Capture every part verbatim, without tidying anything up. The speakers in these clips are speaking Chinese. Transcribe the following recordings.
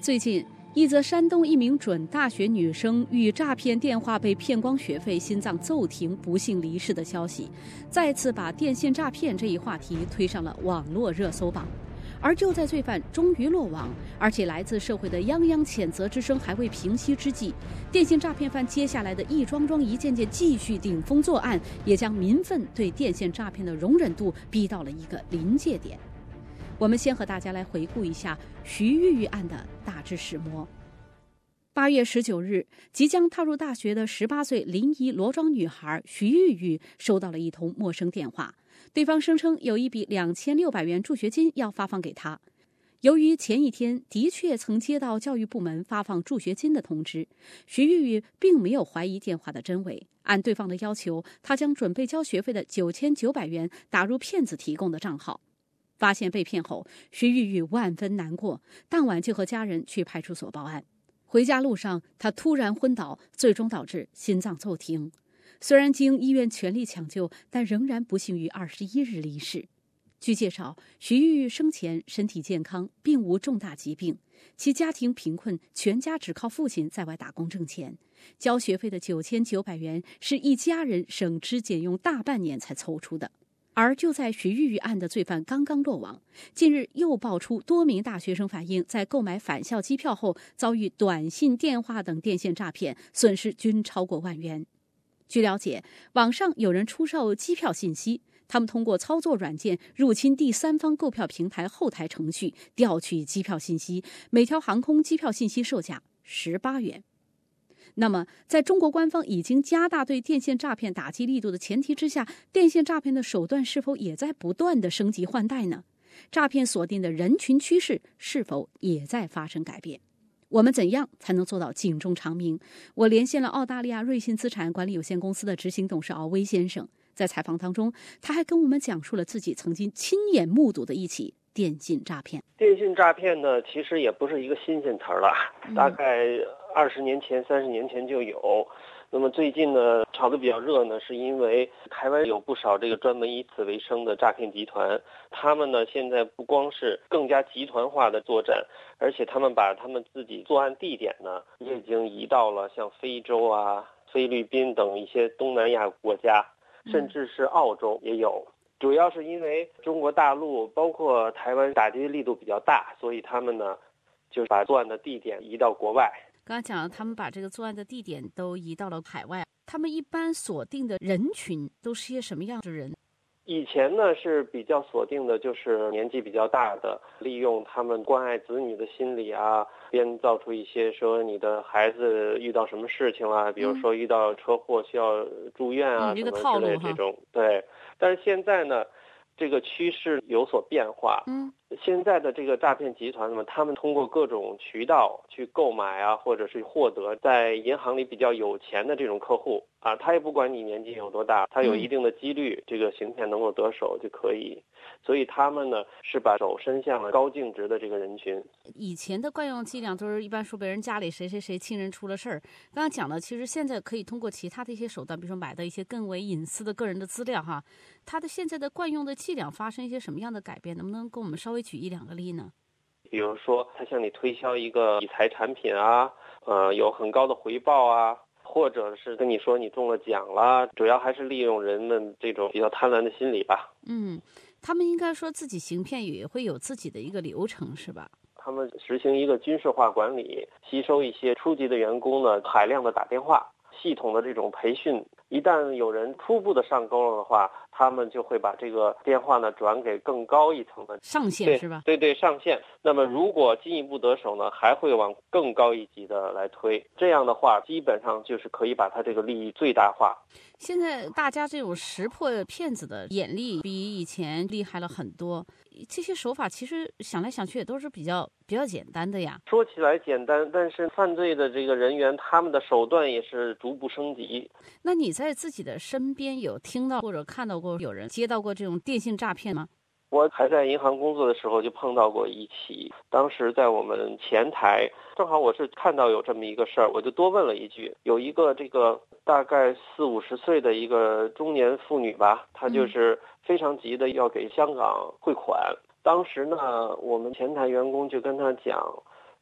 最近，一则山东一名准大学女生遇诈骗电话被骗光学费、心脏骤停、不幸离世的消息，再次把电信诈骗这一话题推上了网络热搜榜。而就在罪犯终于落网，而且来自社会的泱泱谴责之声还未平息之际，电信诈骗犯接下来的一桩桩、一件件继续顶风作案，也将民愤对电信诈骗的容忍度逼到了一个临界点。我们先和大家来回顾一下徐玉玉案的大致始末。八月十九日，即将踏入大学的十八岁临沂罗庄女孩徐玉玉收到了一通陌生电话，对方声称有一笔两千六百元助学金要发放给她。由于前一天的确曾接到教育部门发放助学金的通知，徐玉玉并没有怀疑电话的真伪。按对方的要求，她将准备交学费的九千九百元打入骗子提供的账号。发现被骗后，徐玉玉万分难过，当晚就和家人去派出所报案。回家路上，她突然昏倒，最终导致心脏骤停。虽然经医院全力抢救，但仍然不幸于二十一日离世。据介绍，徐玉玉生前身体健康，并无重大疾病，其家庭贫困，全家只靠父亲在外打工挣钱。交学费的九千九百元是一家人省吃俭用大半年才凑出的。而就在徐玉玉案的罪犯刚刚落网，近日又爆出多名大学生反映，在购买返校机票后遭遇短信、电话等电线诈骗，损失均超过万元。据了解，网上有人出售机票信息，他们通过操作软件入侵第三方购票平台后台程序，调取机票信息，每条航空机票信息售价十八元。那么，在中国官方已经加大对电线诈骗打击力度的前提之下，电线诈骗的手段是否也在不断的升级换代呢？诈骗锁定的人群趋势是否也在发生改变？我们怎样才能做到警钟长鸣？我连线了澳大利亚瑞信资产管理有限公司的执行董事敖威先生，在采访当中，他还跟我们讲述了自己曾经亲眼目睹的一起电信诈骗。 电信诈骗呢，其实也不是一个新鲜词儿了，大概二十年前、三十年前就有。那么最近呢，炒得比较热呢，是因为台湾有不少这个专门以此为生的诈骗集团，他们呢现在不光是更加集团化的作战，而且他们把他们自己作案地点呢，也已经移到了像非洲啊、菲律宾等一些东南亚国家，甚至是澳洲也有。主要是因为中国大陆包括台湾打击力度比较大，所以他们呢就把作案的地点移到国外。 刚刚讲了，他们把这个作案的地点都移到了海外，他们一般锁定的人群都是些什么样的人？ 以前呢是比较锁定的就是年纪比较大的，利用他们关爱子女的心理啊，编造出一些说你的孩子遇到什么事情啊，比如说遇到车祸需要住院啊、 嗯、 什么之类这种。对，但是现在呢这个趋势有所变化。嗯，现在的这个诈骗集团呢，他们通过各种渠道去购买啊，或者是获得在银行里比较有钱的这种客户啊，他也不管你年纪有多大，他有一定的几率、嗯、这个行骗能够得手就可以。所以他们呢是把手伸向了高净值的这个人群。 以前的惯用伎俩都是一般说别人家里谁谁谁亲人出了事儿，刚刚讲了，其实现在可以通过其他的一些手段，比如说买到一些更为隐私的个人的资料哈，他的现在的惯用的伎俩发生一些什么样的改变？能不能跟我们稍微举一两个例呢？ 比如说他向你推销一个理财产品啊，呃，有很高的回报啊，或者是跟你说你中了奖啦，主要还是利用人们这种比较贪婪的心理吧。 嗯，他们应该说自己行骗也会有自己的一个流程是吧？ 他们实行一个军事化管理，吸收一些初级的员工呢，海量的打电话，系统的这种培训，一旦有人初步的上钩了的话，他们就会把这个电话呢转给更高一层的上线是吧？ 对对对，上线。那么如果进一步得手呢，还会往更高一级的来推。这样的话，基本上就是可以把它这个利益最大化。 现在大家这种识破骗子的眼力比以前厉害了很多，这些手法其实想来想去也都是比较比较简单的呀。 说起来简单，但是犯罪的这个人员他们的手段也是逐步升级。 那你在自己的身边有听到或者看到过有人接到过这种电信诈骗吗？ 我还在银行工作的时候就碰到过一起，当时在我们前台，正好我是看到有这么一个事儿，我就多问了一句，有一个这个大概四五十岁的一个中年妇女吧，她就是非常急的要给香港汇款。当时呢，我们前台员工就跟她讲，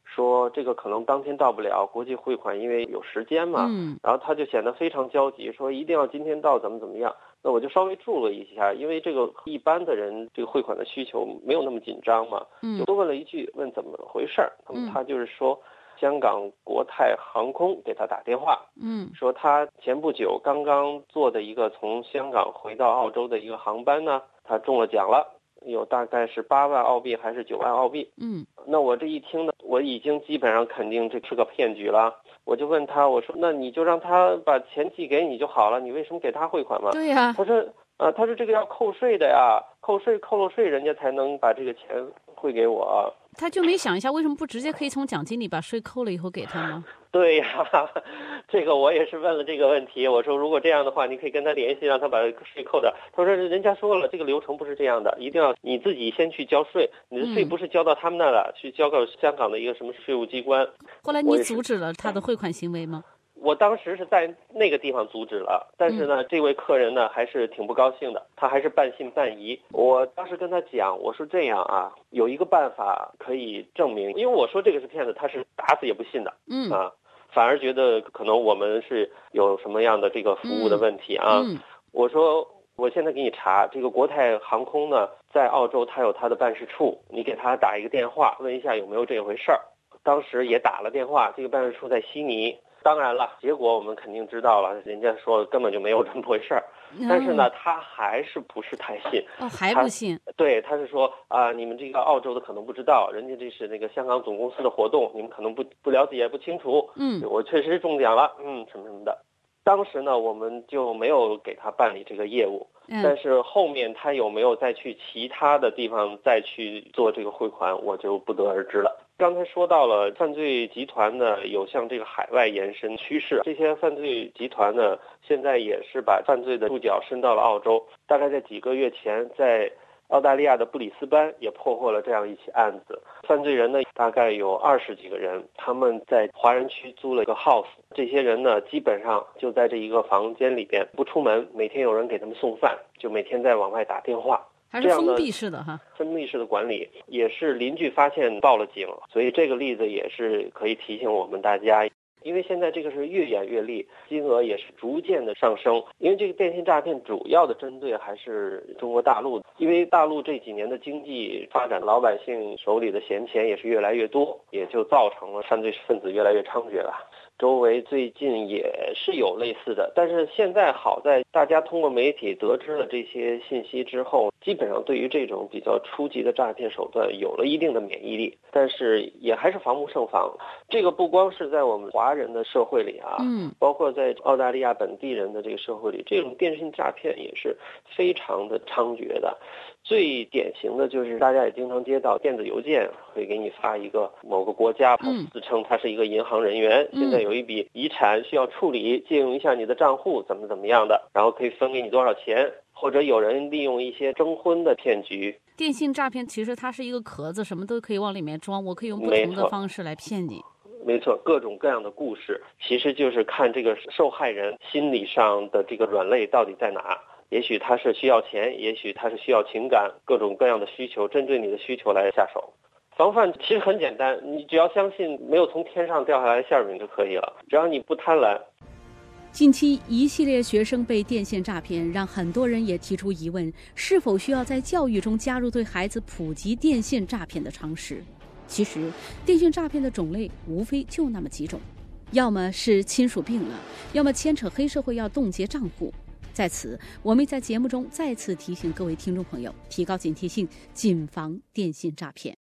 说这个可能当天到不了，国际汇款因为有时间嘛， 嗯， 然后他就显得非常焦急，说一定要今天到，怎么怎么样。那我就稍微注了一下，因为这个一般的人这个汇款的需求没有那么紧张嘛， 嗯， 就多问了一句，问怎么回事儿。那么他就是说，香港国泰航空给他打电话， 嗯， 说他前不久刚刚坐的一个从香港回到澳洲的一个航班呢，他中了奖了。有大概是八万澳币还是九万澳币？ 嗯， 那我这一听呢，我已经基本上肯定这是个骗局了。我就问他，我说那你就让他把钱寄给你就好了，你为什么给他汇款嘛？ 对呀、 他说，呃，他说这个要扣税的呀，扣税扣了税，人家才能把这个钱汇给我。 他就没想一下，为什么不直接可以从奖金里把税扣了以后给他吗？ 对呀，这个我也是问了这个问题。我说如果这样的话，你可以跟他联系，让他把税扣的。他说人家说了，这个流程不是这样的，一定要你自己先去交税，你的税不是交到他们那了，嗯、去交到香港的一个什么税务机关。 后来你阻止了他的汇款行为吗？ 我当时是在那个地方阻止了，但是呢，嗯、这位客人呢还是挺不高兴的，他还是半信半疑。我当时跟他讲，我说这样啊，有一个办法可以证明，因为我说这个是骗子，他是打死也不信的， 嗯啊，反而觉得可能我们是有什么样的这个服务的问题啊。 嗯嗯、 我说我现在给你查，这个国泰航空呢，在澳洲它有它的办事处，你给他打一个电话，问一下有没有这回事儿。当时也打了电话，这个办事处在悉尼。当然了，结果我们肯定知道了，人家说根本就没有这么回事儿。但是呢，他还是不是太信。 哦，还不信？ 对，他是说啊、呃，你们这个澳洲的可能不知道，人家这是那个香港总公司的活动，你们可能不不了解不清楚。 嗯， 我确实中奖了，嗯，什么什么的。当时呢，我们就没有给他办理这个业务， 嗯、 但是后面他有没有再去其他的地方再去做这个汇款，我就不得而知了。刚才说到了犯罪集团呢，有向这个海外延伸趋势，这些犯罪集团呢，现在也是把犯罪的触角伸到了澳洲。大概在几个月前，在澳大利亚的布里斯班也破获了这样一起案子，犯罪人呢大概有二十几个人，他们在华人区租了一个 house， 这些人呢基本上就在这一个房间里边不出门，每天有人给他们送饭，就每天在往外打电话。 还是封闭式的哈， 封闭式的管理，也是邻居发现报了警，所以这个例子也是可以提醒我们大家。因为现在这个是越演越烈，金额也是逐渐的上升。因为这个电信诈骗主要的针对还是中国大陆，因为大陆这几年的经济发展，老百姓手里的闲钱也是越来越多，也就造成了犯罪分子越来越猖獗了。周围最近也是有类似的，但是现在好在大家通过媒体得知了这些信息之后，基本上对于这种比较初级的诈骗手段有了一定的免疫力，但是也还是防不胜防。这个不光是在我们华人的社会里啊， 嗯， 包括在澳大利亚本地人的这个社会里，这种电信诈骗也是非常的猖獗的。最典型的就是大家也经常接到电子邮件，会给你发一个某个国家，他自称他是一个银行人员， 嗯、 现在有一笔遗产需要处理，借用一下你的账户，怎么怎么样的，然后可以分给你多少钱，或者有人利用一些征婚的骗局。 电信诈骗其实它是一个壳子，什么都可以往里面装，我可以用不同的方式来骗你。 没错，各种各样的故事，其实就是看这个受害人心理上的这个软肋到底在哪。也许他是需要钱，也许他是需要情感，各种各样的需求，针对你的需求来下手。防范其实很简单，你只要相信没有从天上掉下来的馅饼就可以了，只要你不贪婪。 近期一系列学生被电线诈骗，让很多人也提出疑问，是否需要在教育中加入对孩子普及电线诈骗的常识？其实电信诈骗的种类无非就那么几种，要么是亲属病了，要么牵扯黑社会要冻结账户。在此，我们在节目中再次提醒各位听众朋友，提高警惕性，谨防电信诈骗。